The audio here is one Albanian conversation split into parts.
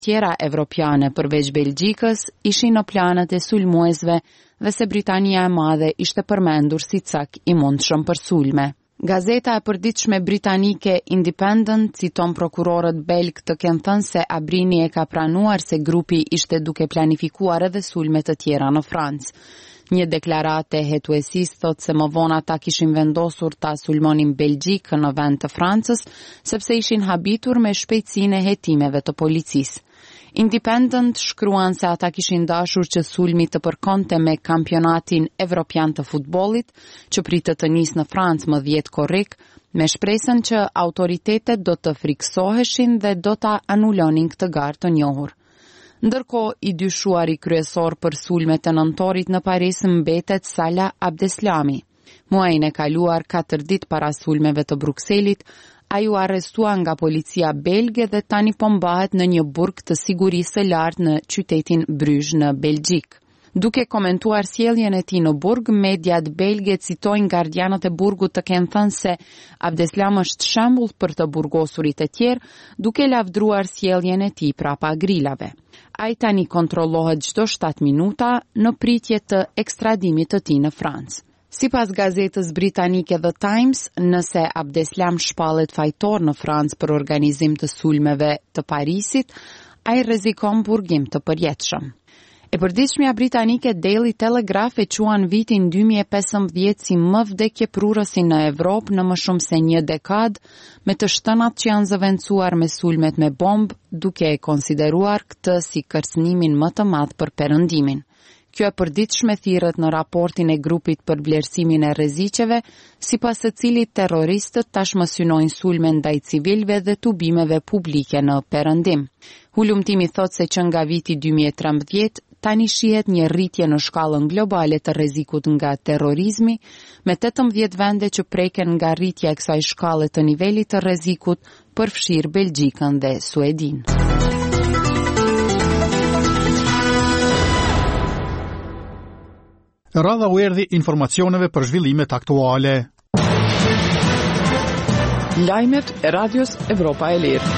tjera evropiane përveç Belgjikës ishin në planet e sulmuesve dhe se Britania e Madhe ishte përmendur si cak i mundshëm për sulme. Gazeta e përditshme britanike Independent citon prokurorët belg të kenë thënë se Abrini e ka pranuar se grupi ishte duke planifikuar edhe sulme të tjera në Francë. Një deklarate hetuesis thot se më vonë ata kishin vendosur ta sulmonin Belgjikën në vend të Francës, sepse ishin habitur me shpejtësinë e hetimeve të policisë. Independent shkruan se ata kishin dashur që sulmi të përkonte me kampionatin evropian të futbollit, që pritet të nisë në Francë më 10 korrik, me shpresën që autoritetet do të friksoheshin dhe do ta anulonin këtë garë të njohur. Ndërkohë, i dyshuari kryesor për sulmet e nëntorit në Paris mbetet Salah Abdeslami. Muajin e kaluar 4 ditë para sulmeve të Brukselit, ai u arrestua nga policia belge dhe tani po mbahet në një burg të sigurisë së lartë në qytetin Bruges në Belgjik. Duke komentuar sjelljen e tij në burg, mediat belge citojnë gardianët e burgut të kenë thënë se Abdeslam është shembull për të burgosurit e tjerë, duke lavdruar sjelljen e tij prapa grilave. Ai tani kontrollohet çdo 7 minuta në pritje të ekstradimit të tij në Francë. Sipas gazetës britanike The Times, nëse Abdeslam shpallet fajtor në Francë për organizim të sulmeve të Parisit, ai rrezikon burgim të përjetshëm. E përditshmja britanike Daily Telegraph e quan vitin 2015 si më vdekjeprurësi në Evropë në më shumë se një dekadë, me të shtënat që janë zëvendësuar me sulmet me bombë, duke e konsideruar këtë si kërcënimin më të madh për perëndimin. Kjo e përditshme thirret në raportin e grupit për vlerësimin e rreziqeve, sipas të cilit terroristët tashmë synojnë sulme ndaj civilëve dhe tubimeve publike në perëndim. Hulumtimi thot se që nga viti 2013 tani shihet një rritje në shkallën globale të rrezikut nga terrorizmi, me 18 vende që preken nga rritja e kësaj shkalle të nivelit të rrezikut, përfshirë Belgjikën dhe Suedin. Radha u erdhi informacioneve për zhvillimet aktuale. Lajmet e Radios Evropa e Lirë.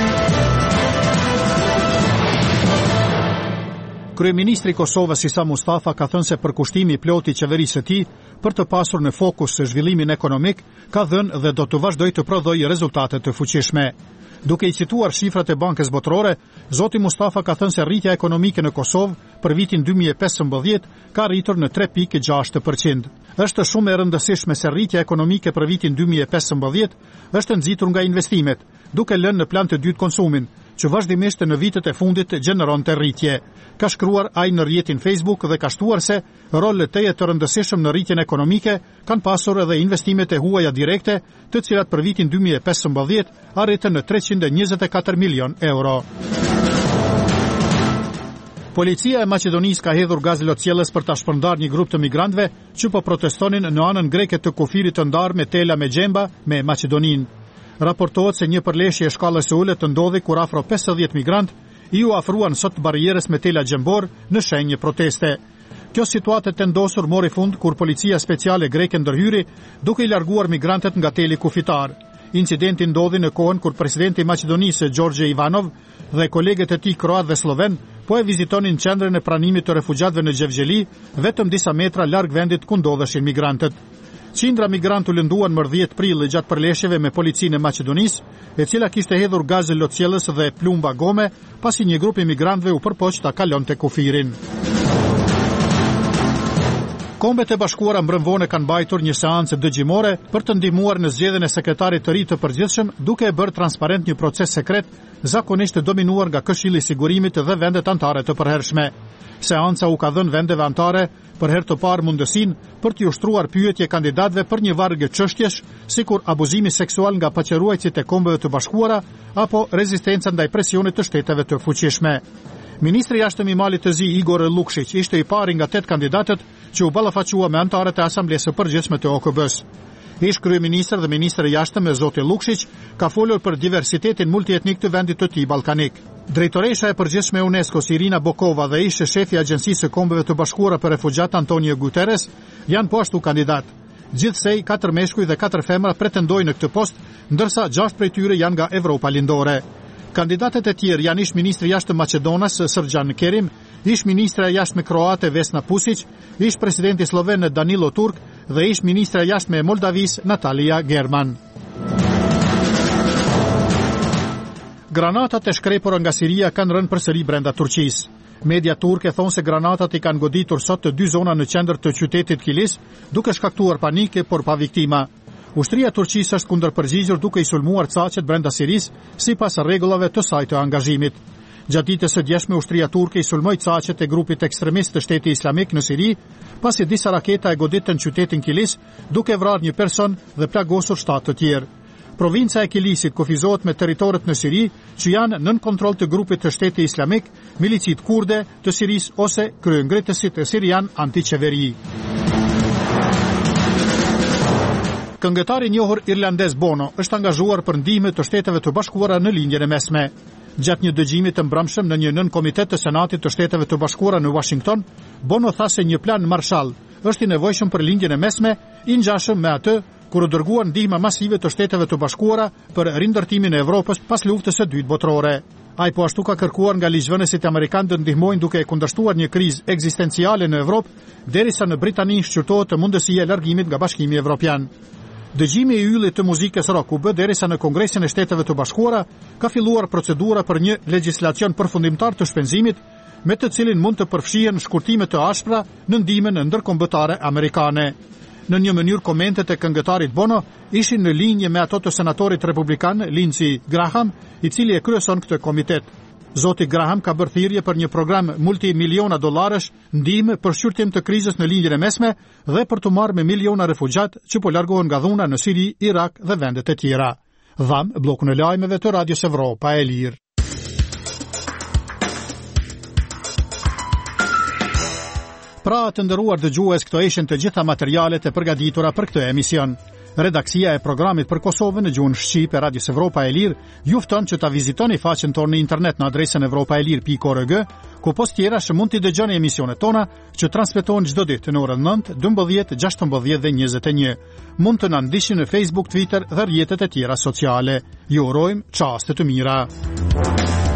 Kryeministri i Kosovës Isa Mustafa ka thënë se përkushtimi i plotë i qeverisë së tij për të pasur në fokus zhvillimin ekonomik ka dhënë dhe do të vazhdojë të prodhojë rezultate të fuqishme. Duke i cituar shifrat e Bankës Botërore, zoti Mustafa ka thënë se rritja ekonomike në Kosovë për vitin 2015 ka rritur në 3.6%. Është shumë e rëndësishme se rritja ekonomike për vitin 2015 është nxitur nga investimet, duke lënë në plan të dytë konsumin, që vazhdimisht në vitet e fundit gjeneronte rritje. Ka shkruar ai në rrjetin Facebook dhe ka shtuar se rolet e të rëndësishëm në rritjen ekonomike kanë pasur edhe investimet e huaja direkte, të cilat për vitin 2015 arritën në 324 milion euro. Policia e Maqedonisë ka hedhur gaz lotësielës për ta shpërndarë një grup të migrantëve që po protestonin në anën greke të kufirit të ndarë me tela me gjemba me Maqedoninë. Raportohet se një përleshje e shkallës së ulët të ndodhi kur afro 50 migrantë i u afruan sot barrierës me tela gjembor në shenjë proteste. Kjo situatë e vendosur mori fund kur policia speciale greke ndërhyri duke i larguar migrantët nga teli kufitar. Incidenti ndodhi në kohën kur presidenti i Maqedonisë Gjorgje Ivanov dhe kolegët e tij kroat dhe sloven po e vizitonin qendrën e pranimit të refugjatëve në Gjevgjeli, vetëm disa metra larg vendit ku ndodheshin migrantët. Qindra migrantë u lënduan më 10 prill gjatë përleshjeve me policinë e Maqedonisë, e cila kishte hedhur gaz lotësielës dhe plumba gome, pasi një grup i migrantëve u përpoq ta kalonte kufirin. Kombet e Bashkuara mbrëmvone kanë mbajtur një seancë dëgjimore për të ndihmuar në zgjedhjen e sekretarit të ri të përgjithshëm, duke e bërë transparent një proces sekret, zakonisht të dominuar nga Këshilli i Sigurimit dhe vendet anëtare të përhershme. Seanca u ka dhënë vendeve anëtare për herë të parë mundësinë për t'i ushtruar pyetje kandidatëve për një vargë çështjesh, sikur abuzimi seksual nga paqëruajtësit e Kombeve të Bashkuara apo rezistenca ndaj presionit të shteteve të fuqishme. Ministri i jashtëm i Malit të Zi Igor Lukšić ishte i pari nga 8 kandidatët që u ballafaqua me anëtarët e Asamblesë së Përgjithshme të OKB-s. Ish kryeministër dhe ministër i jashtëm zoti Lukšić ka folur për diversitetin multietnik të vendit të tij ballkanik. Drejtoresha e përgjithshme e UNESCO-s Irina Bokova dhe ish shefi i Agjencisë së Kombeve të Bashkuara për Refugjat Antonio Guterres janë po ashtu kandidat. Gjithsej 4 meshkuj dhe 4 femra pretendojnë në këtë post, ndërsa 6 prej tyre janë nga Evropa lindore. Kandidatet e tjerë janë ish ministri jashtë Maqedonas Srđan Kerim, ish ministra jashtme kroate Vesna Pusic, ish presidenti sloven Danilo Turk dhe ish ministra jashtme e Moldavis Natalia German. Granatat e shkrepura nga Siria kanë rënë përsëri brenda Turqisë. Media turke thonë se granatat i kanë goditur sot të 2 zona në qendër të qytetit Kilis, duke shkaktuar panike por pa viktima. Ushtria e Turqisë është kundërpërgjigjur duke i sulmuar caqet brenda Sirisë sipas rregullave të saj të angazhimit. Gjatë ditës së djeshme ushtria turke i sulmoi caqet e grupit ekstremist të Shteti Islamik në Siri, pasi disa raketa e goditën qytetin Kilis, duke vrarë një person dhe plagosur 7 të tjerë. Provinca e Kilisit kufizohet me territoret në Siri që janë nën kontroll të grupit të Shteti Islamik, milicit kurde të Sirisë ose kryengritësit e sirian antiqeveri. Këngëtari i njohur irlandez Bono është angazhuar për ndihmë të Shteteve të Bashkuara në lindjen e mesme. Gjatë një dëgjimi të mbrëmshëm në një nën-komitet të Senatit të Shteteve të Bashkuara në Washington, Bono tha se një plan Marshall është i nevojshëm për lindjen e mesme, i ngjashëm me atë kur u dërguar ndihma masive të Shteteve të Bashkuara për rindërtimin e Evropës pas luftës së dytë botërore. Ai po ashtu ka kërkuar nga ligjvënësit amerikanë të ndihmojnë duke e kundërshtuar një krizë ekzistenciale në Evropë, derisa në Britani shqyrtohet të mundësia e largimit nga Bashkimi Evropian. Dëgjimi i yllit të muzikës rock u bë derisa në Kongresin e Shteteve të Bashkuara ka filluar procedura për një legjislacion përfundimtar të shpenzimit, me të cilin mund të përfshihen shkurtime të ashpra në ndihmën ndërkombëtare amerikane. Në një mënyrë komentet e këngëtarit Bono ishin në linje me ato të senatorit republikan Lindsey Graham, i cili e kryeson këtë komitet. Zoti Graham ka bërë thirrje për një program multimiliona dollarësh ndihmë për shqyrtim të krizës në lindjen e mesme dhe për të marrë me miliona refugjat që po largohen nga dhuna në Siri, Irak dhe vendet e tjera. Dham bllokun e lajmeve të Radios Evropa e Lirë. Pra të nderuar dëgjues, këto ishin të gjitha materialet e përgatitura për këtë emision. Redaksia e programit për Kosovën në gjuhën shqipe e Radios Evropa e Lirë ju fton që ta vizitoni faqen tonë në internet në adresën evropaelir.org, ku post tjera mund t'i dëgjoni emisionet tona që transmetohen çdo ditë në orën 9, 12, 16 dhe 21. Mund të na ndiqni në Facebook, Twitter dhe rrjetet e tjera sociale. Ju urojmë çaste të mira.